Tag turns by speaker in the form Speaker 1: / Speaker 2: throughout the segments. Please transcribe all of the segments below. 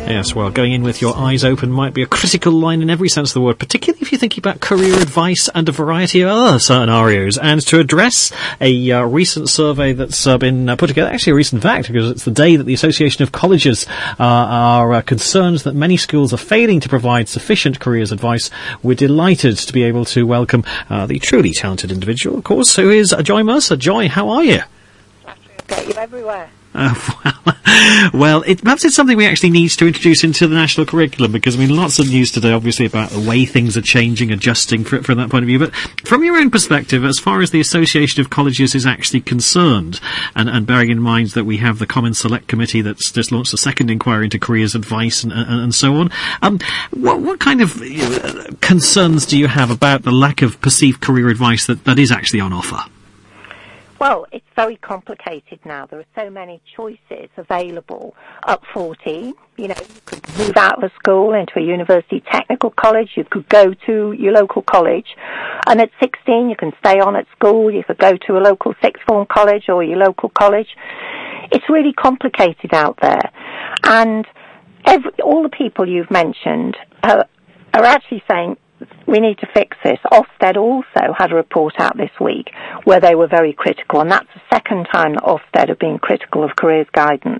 Speaker 1: Yes, well, going in with your eyes open might be a critical line in every sense of the word, particularly if you're thinking about career advice and a variety of other scenarios. And to address a recent survey that's been put together, actually a recent fact, because it's the day that the Association of Colleges are concerned that many schools are failing to provide sufficient careers advice, we're delighted to be able to welcome the truly talented individual, of course, who is Joy Mercer. Joy, how are you?
Speaker 2: Get you everywhere.
Speaker 1: Well, perhaps it's something we actually need to introduce into the national curriculum, because, I mean, lots of news today, obviously, about the way things are changing, adjusting from that point of view. But from your own perspective, as far as the Association of Colleges is actually concerned, and bearing in mind that we have the Common Select Committee that's just launched a second inquiry into careers advice and so on, what kind of concerns do you have about the lack of perceived career advice that is actually on offer?
Speaker 2: Well, it's very complicated now. There are so many choices available at 14. You know, you could move out of school into a university technical college. You could go to your local college. And at 16, you can stay on at school. You could go to a local sixth form college or your local college. It's really complicated out there. And all the people you've mentioned are actually saying, we need to fix this. Ofsted also had a report out this week where they were very critical, and that's the second time that Ofsted have been critical of careers guidance.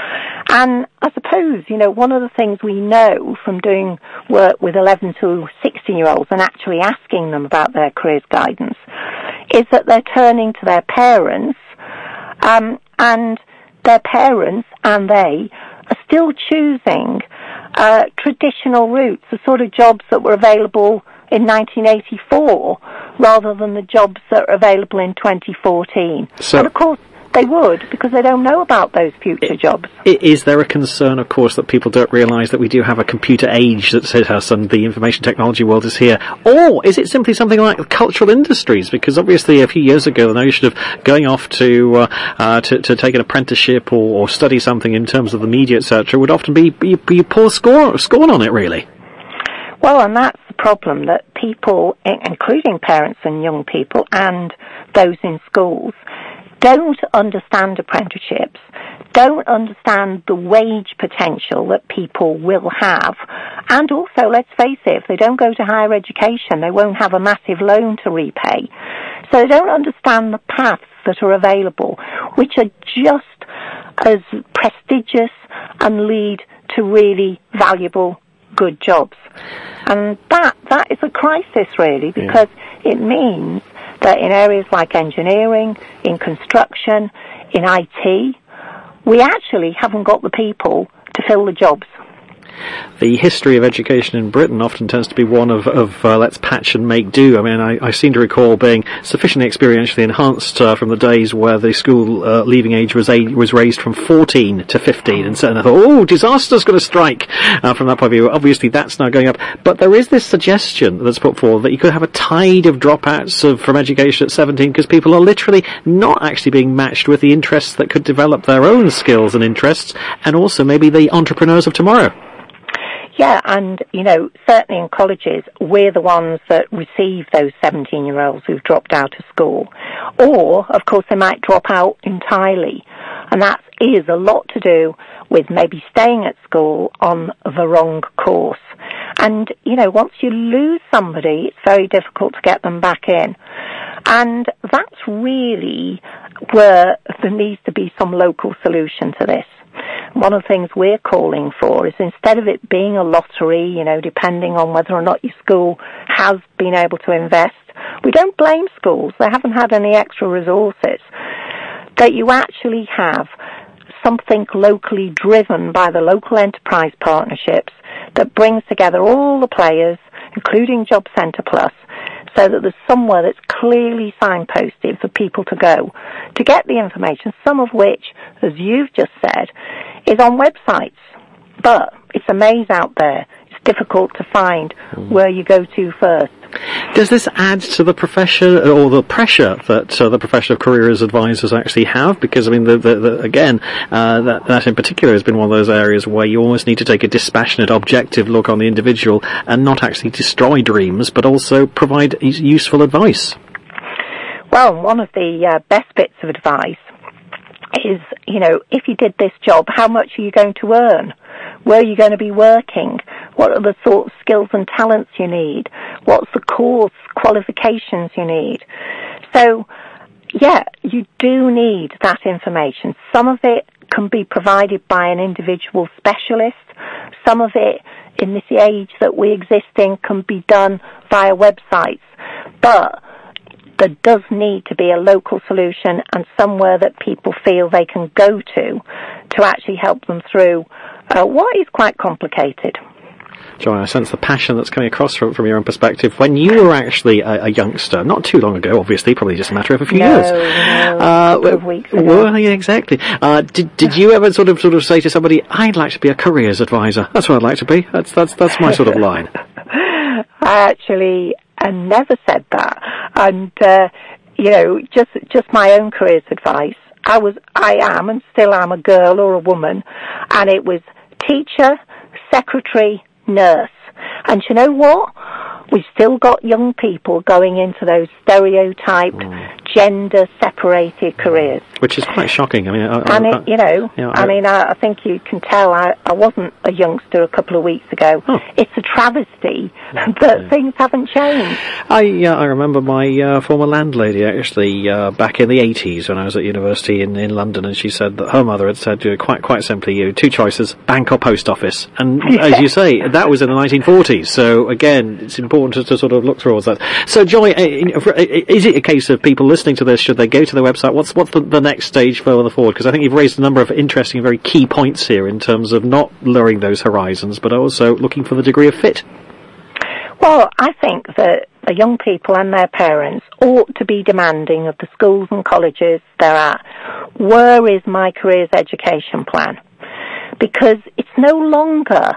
Speaker 2: And I suppose, you know, one of the things we know from doing work with 11 to 16-year-olds and actually asking them about their careers guidance is that they're turning to their parents, and their parents and they are still choosing traditional routes, the sort of jobs that were available in 1984, rather than the jobs that are available in 2014. And of course, they would, because they don't know about those future jobs.
Speaker 1: Is there a concern, of course, that people don't realise that we do have a computer age that's hit us and the information technology world is here? Or is it simply something like cultural industries? Because obviously a few years ago the notion of going off to take an apprenticeship or study something in terms of the media, etc., would often be pour scorn on it, really.
Speaker 2: Well, and that's the problem, that people, including parents and young people and those in schools, don't understand apprenticeships, don't understand the wage potential that people will have. And also, let's face it, if they don't go to higher education, they won't have a massive loan to repay. So they don't understand the paths that are available, which are just as prestigious and lead to really valuable, good jobs. And that is a crisis, really, because it means that in areas like engineering, in construction, in IT, we actually haven't got the people to fill the jobs.
Speaker 1: The history of education in Britain often tends to be one of let's patch and make do. I mean, I seem to recall being sufficiently experientially enhanced from the days where the school leaving age was raised from 14 to 15, and so I thought, disaster's going to strike from that point of view. Obviously, that's now going up, but there is this suggestion that's put forward that you could have a tide of dropouts from education at 17 because people are literally not actually being matched with the interests that could develop their own skills and interests, and also maybe the entrepreneurs of tomorrow.
Speaker 2: Yeah, and, you know, certainly in colleges, we're the ones that receive those 17-year-olds who've dropped out of school. Or, of course, they might drop out entirely. And that is a lot to do with maybe staying at school on the wrong course. And, you know, once you lose somebody, it's very difficult to get them back in. And that's really where there needs to be some local solution to this. One of the things we're calling for is, instead of it being a lottery, you know, depending on whether or not your school has been able to invest, we don't blame schools, they haven't had any extra resources, that you actually have something locally driven by the local enterprise partnerships that brings together all the players, including Job Centre Plus, so that there's somewhere that's clearly signposted for people to go to get the information, some of which, as you've just said, is on websites. But it's a maze out there. It's difficult to find where you go to first.
Speaker 1: Does this add to the profession or the pressure that the profession of careers advisors actually have? Because, I mean, that in particular has been one of those areas where you almost need to take a dispassionate, objective look on the individual and not actually destroy dreams, but also provide useful advice.
Speaker 2: Well, one of the best bits of advice is, you know, if you did this job, how much are you going to earn? Where are you going to be working? What are the sort of skills and talents you need? What's the course qualifications you need? So, yeah, you do need that information. Some of it can be provided by an individual specialist. Some of it, in this age that we exist in, can be done via websites. But there does need to be a local solution and somewhere that people feel they can go to actually help them through what is quite complicated.
Speaker 1: Joy, I sense the passion that's coming across from your own perspective. When you were actually a youngster, not too long ago, obviously, probably just a matter of a few years.
Speaker 2: A couple of weeks ago.
Speaker 1: Well, yeah, exactly. Did you ever sort of say to somebody, I'd like to be a careers advisor? That's what I'd like to be. That's my sort of line.
Speaker 2: I actually never said that. And, just my own careers advice. I am and still am a girl or a woman, and it was teacher, secretary, nurse. And you know what? We've still got young people going into those stereotyped, gender-separated careers.
Speaker 1: Which is quite shocking. I mean,
Speaker 2: I think you can tell I wasn't a youngster a couple of weeks ago.
Speaker 1: Oh.
Speaker 2: It's a travesty that things haven't changed.
Speaker 1: I remember my former landlady, actually, back in the 80s when I was at university in London, and she said that her mother had said quite simply, two choices, bank or post office. And as you say, that was in the 1940s. So, again, it's important to sort of look through all that. So, Joy, is it a case of people listening to this, should they go to the website? What's the next stage further forward? Because I think you've raised a number of interesting, very key points here in terms of not lowering those horizons, but also looking for the degree of fit.
Speaker 2: Well, I think that the young people and their parents ought to be demanding of the schools and colleges they're at, where is my careers education plan? Because it's no longer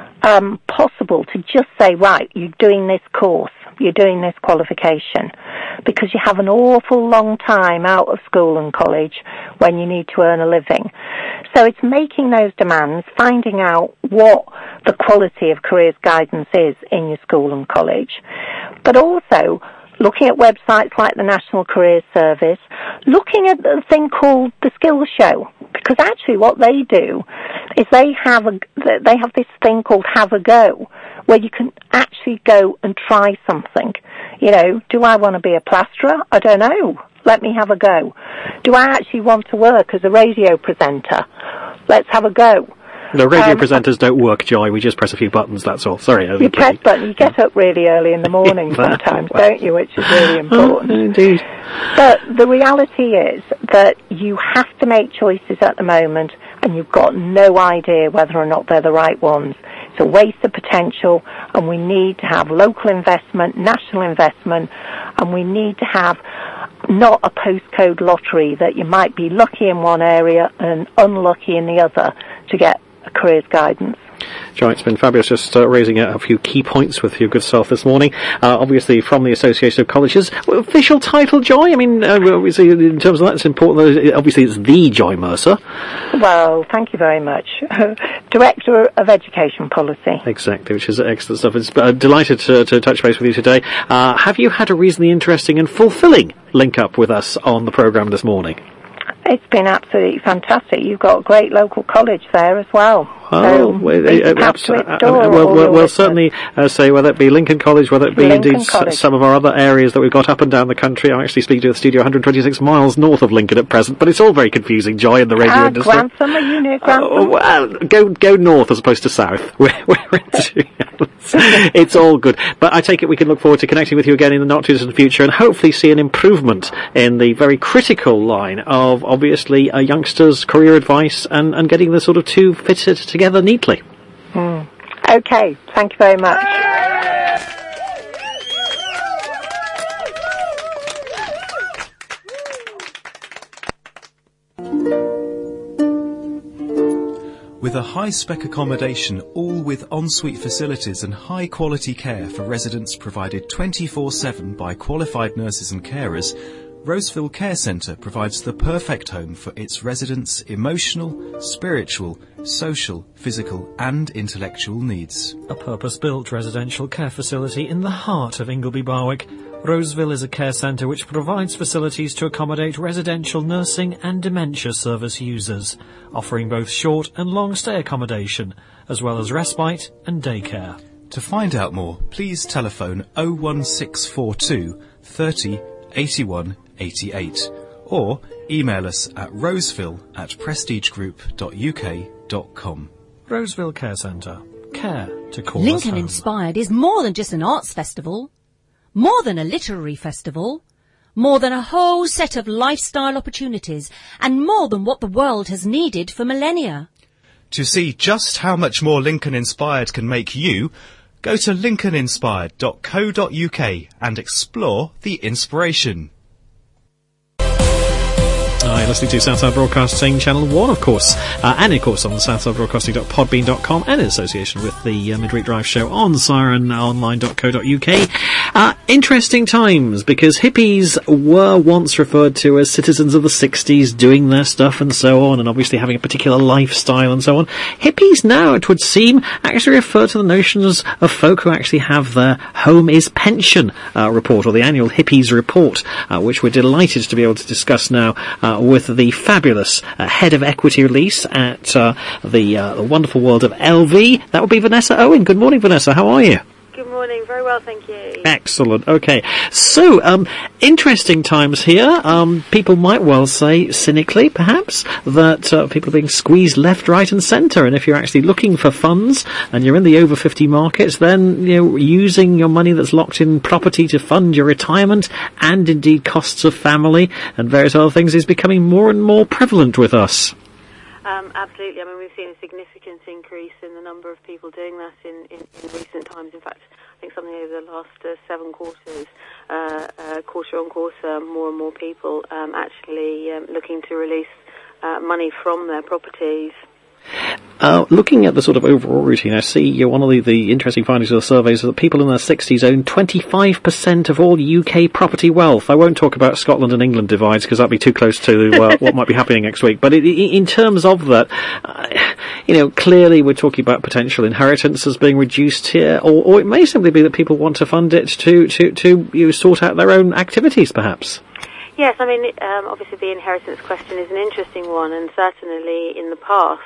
Speaker 2: possible to just say, right, you're doing this course, you're doing this qualification, because you have an awful long time out of school and college when you need to earn a living. So it's making those demands, finding out what the quality of careers guidance is in your school and college, but also looking at websites like the National Careers Service, looking at the thing called the Skills Show, because actually what they do is they have this thing called Have a Go, where you can actually go and try something. Do I want to be a plasterer? I don't know. Let me have a go. Do I actually want to work as a radio presenter? Let's have a go.
Speaker 1: The radio presenters don't work, Joy. We just press a few buttons, that's all. Sorry.
Speaker 2: You press buttons. You get up really early in the morning sometimes, don't you, which is really important.
Speaker 1: Indeed.
Speaker 2: But the reality is that you have to make choices at the moment, and you've got no idea whether or not they're the right ones. It's a waste of potential, and we need to have local investment, national investment, and we need to have not a postcode lottery that you might be lucky in one area and unlucky in the other to get a careers guidance.
Speaker 1: Joy, it's been fabulous just raising a few key points with your good self this morning. Obviously from the Association of Colleges. Official title, Joy? I mean, obviously in terms of that, it's important. Obviously it's the Joy Mercer.
Speaker 2: Well, thank you very much. Director of Education Policy.
Speaker 1: Exactly, which is excellent stuff. It's delighted to touch base with you today. Have you had a reasonably interesting and fulfilling link up with us on the programme this morning?
Speaker 2: It's been absolutely fantastic. You've got a great local college there as well.
Speaker 1: Oh, we'll certainly say whether it be Lincoln College, whether it be indeed some of our other areas that we've got up and down the country. I'm actually speaking to the studio 126 miles north of Lincoln at present, but it's all very confusing, Joy, in the radio industry.
Speaker 2: Grantham, are you near Grantham?
Speaker 1: Well, go north as opposed to south. It's all good. But I take it we can look forward to connecting with you again in the not too distant future and hopefully see an improvement in the very critical line of obviously youngsters' career advice and getting the sort of two fitted together neatly.
Speaker 2: Okay, thank you very much.
Speaker 3: With a high-spec accommodation, all with ensuite facilities and high-quality care for residents provided 24/7 by qualified nurses and carers, Roseville Care Centre provides the perfect home for its residents' emotional, spiritual, social, physical and intellectual needs.
Speaker 1: A purpose-built residential care facility in the heart of Ingleby Barwick, Roseville is a care centre which provides facilities to accommodate residential nursing and dementia service users, offering both short and long stay accommodation, as well as respite and daycare.
Speaker 3: To find out more, please telephone 01642 30 81 88 or email us at roseville@prestigegroup.uk.com.
Speaker 1: Roseville Care Centre. Care to call
Speaker 4: Lincoln
Speaker 1: us home.
Speaker 4: Inspired is more than just an arts festival, more than a literary festival, more than a whole set of lifestyle opportunities, and more than what the world has needed for millennia.
Speaker 3: To see just how much more Lincoln Inspired can make you, go to lincolninspired.co.uk and explore the inspiration.
Speaker 1: You're listening to Southside Broadcasting Channel 1, of course, and of course on southsidebroadcasting.podbean.com and in association with the Midweek Drive show on sirenonline.co.uk. Interesting times, because hippies were once referred to as citizens of the 60s doing their stuff and so on, and obviously having a particular lifestyle and so on. Hippies now, it would seem, actually refer to the notions of folk who actually have their home is pension report, or the annual hippies report, which we're delighted to be able to discuss now with the fabulous head of equity release at the wonderful world of LV. That would be Vanessa Owen. Good morning, Vanessa. How are you?
Speaker 5: Good morning. Very well, thank you.
Speaker 1: Excellent. Okay. So, interesting times here. People might well say, cynically perhaps, that people are being squeezed left, right and centre. And if you're actually looking for funds and you're in the over 50 markets, then, using your money that's locked in property to fund your retirement and indeed costs of family and various other things is becoming more and more prevalent with us.
Speaker 5: Absolutely. I mean, we've seen a significant increase in the number of people doing that in recent times. In fact, I think something over the last 7 quarters, quarter on quarter, more and more people actually looking to release money from their properties.
Speaker 1: Looking at the sort of overall routine, I see one of the interesting findings of the survey is that people in their 60s own 25% of all UK property wealth. I won't talk about Scotland and England divides because that'd be too close to what might be happening next week. But in terms of that, clearly we're talking about potential inheritance as being reduced here, or it may simply be that people want to fund it to sort out their own activities, perhaps.
Speaker 5: Yes, I mean, obviously the inheritance question is an interesting one, and certainly in the past,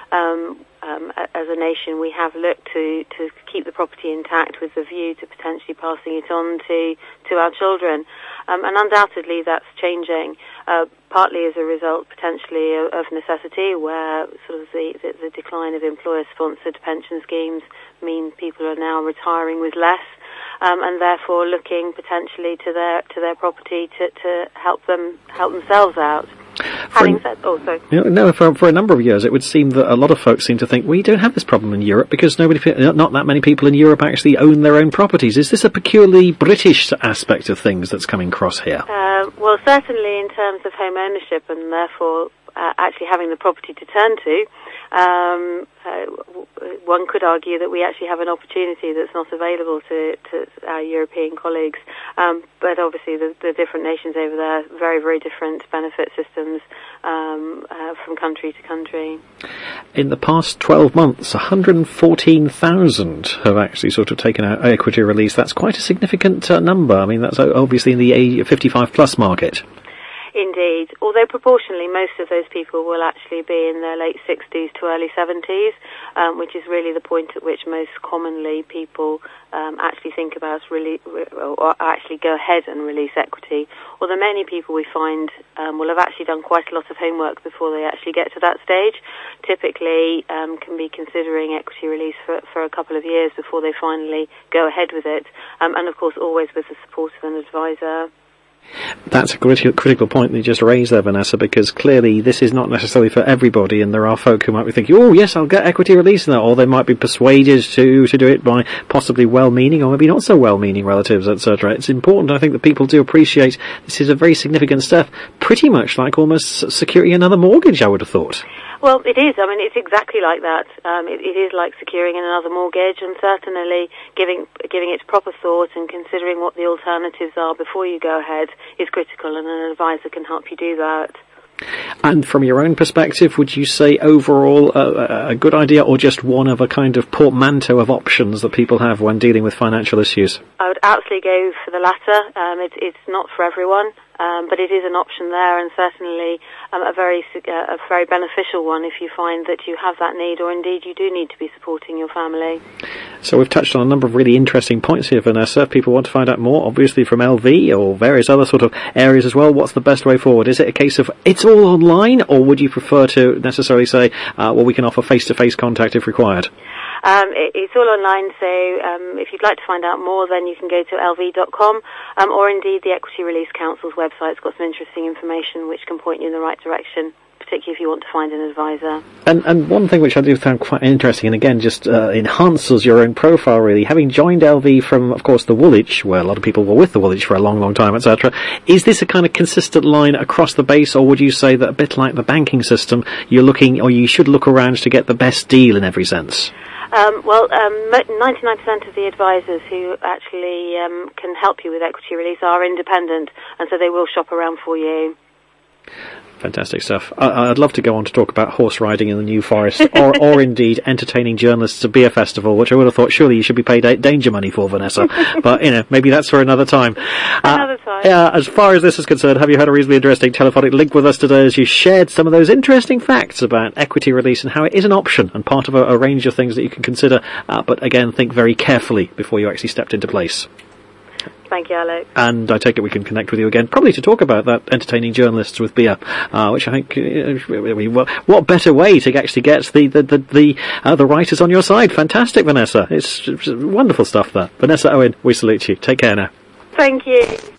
Speaker 5: as a nation, we have looked to keep the property intact with the view to potentially passing it on to our children. And undoubtedly that's changing, partly as a result potentially of necessity, where sort of the decline of employer-sponsored pension schemes mean people are now retiring with less, and therefore looking potentially to their property to help themselves out. Having said,
Speaker 1: for a number of years, it would seem that a lot of folks seem to think we don't have this problem in Europe because not that many people in Europe actually own their own properties. Is this a peculiarly British aspect of things that's coming across here?
Speaker 5: Well, certainly in terms of home ownership and therefore actually having the property to turn to, one could argue that we actually have an opportunity that's not available to our European colleagues. But obviously the different nations over there, very, very different benefit systems from country to country.
Speaker 1: In the past 12 months, 114,000 have actually sort of taken out equity release. That's quite a significant number. I mean, that's obviously in the 55-plus market.
Speaker 5: Indeed, although proportionally most of those people will actually be in their late 60s to early 70s, which is really the point at which most commonly people actually think about or actually go ahead and release equity. Although many people we find will have actually done quite a lot of homework before they actually get to that stage, typically can be considering equity release for a couple of years before they finally go ahead with it, and of course always with the support of an advisor.
Speaker 1: That's a critical point that you just raised there, Vanessa, because clearly this is not necessarily for everybody, and there are folk who might be thinking, oh yes, I'll get equity release now, or they might be persuaded to do it by possibly well-meaning or maybe not so well-meaning relatives, etc. It's important, I think, that people do appreciate this is a very significant step, pretty much like almost securing another mortgage, I would have thought.
Speaker 5: Well, it is. I mean, it's exactly like that. It is like securing another mortgage, and certainly giving it proper thought and considering what the alternatives are before you go ahead is critical, and an advisor can help you do that.
Speaker 1: And from your own perspective, would you say overall a good idea, or just one of a kind of portmanteau of options that people have when dealing with financial issues?
Speaker 5: I would absolutely go for the latter. It's not for everyone, but it is an option there, and certainly a very beneficial one if you find that you have that need, or indeed you do need to be supporting your family.
Speaker 1: So we've touched on a number of really interesting points here, Vanessa. If people want to find out more, obviously from LV or various other sort of areas as well, what's the best way forward? Is it a case of it's all online, or would you prefer to necessarily say, well, we can offer face-to-face contact if required?
Speaker 5: It's all online, so if you'd like to find out more, then you can go to lv.com, or indeed the Equity Release Council's website's got some interesting information which can point you in the right direction, particularly if you want to find an advisor. And
Speaker 1: one thing which I do find quite interesting, and again just enhances your own profile really, having joined LV from, of course, the Woolwich, where a lot of people were with the Woolwich for a long, long time, etc., is this a kind of consistent line across the base, or would you say that a bit like the banking system, you're looking, or you should look around to get the best deal in every sense?
Speaker 5: 99% of the advisors who actually can help you with equity release are independent, and so they will shop around for you.
Speaker 1: Fantastic stuff. I'd love to go on to talk about horse riding in the New Forest, or indeed entertaining journalists at beer festival, which I would have thought surely you should be paid danger money for, Vanessa. But, maybe that's for another time.
Speaker 5: Another time.
Speaker 1: As far as this is concerned, have you had a reasonably interesting telephonic link with us today as you shared some of those interesting facts about equity release and how it is an option and part of a range of things that you can consider, but again, think very carefully before you actually stepped into place.
Speaker 5: Thank you, Alex.
Speaker 1: And I take it we can connect with you again, probably to talk about that entertaining journalists with beer, which I think, what better way to actually get the writers on your side? Fantastic, Vanessa. It's wonderful stuff there. Vanessa Owen, we salute you. Take care now.
Speaker 5: Thank you.